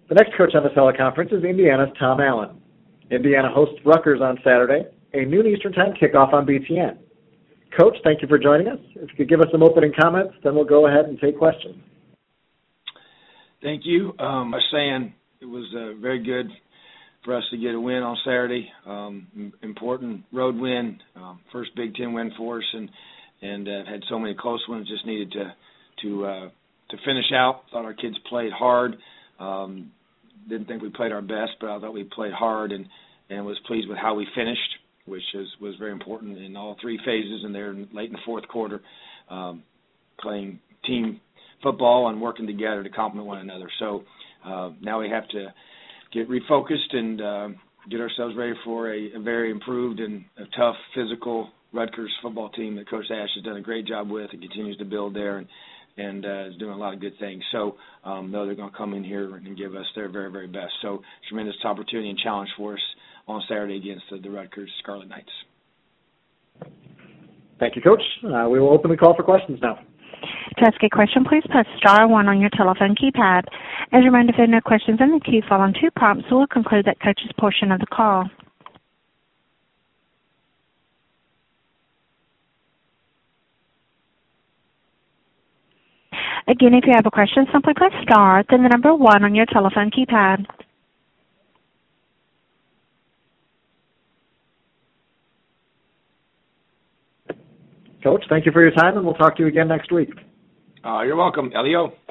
The next coach on the teleconference is Indiana's Tom Allen. Indiana hosts Rutgers on Saturday, a noon Eastern Time kickoff on BTN. Coach, thank you for joining us. If you could give us some opening comments, then we'll go ahead and take questions. Thank you. I was saying it was very good for us to get a win on Saturday. Important road win, first Big Ten win for us, and had so many close ones. Just needed to finish out. Thought our kids played hard. Didn't think we played our best, but I thought we played hard and was pleased with how we finished, which was very important in all three phases, and there late in the fourth quarter, playing team football and working together to complement one another. So now we have to get refocused and get ourselves ready for a very improved and a tough, physical Rutgers football team that Coach Ash has done a great job with and continues to build there and is doing a lot of good things. So know they're going to come in here and give us their very, very best. So tremendous opportunity and challenge for us on Saturday against the Rutgers Scarlet Knights. Thank you, Coach. We will open the call for questions now. To ask a question, please press star one on your telephone keypad. As a reminder, if there are no questions in the queue following two prompts, we'll conclude that Coach's portion of the call. Again, if you have a question, simply press star, then the number one on your telephone keypad. Coach, thank you for your time, and we'll talk to you again next week. You're welcome, Elio.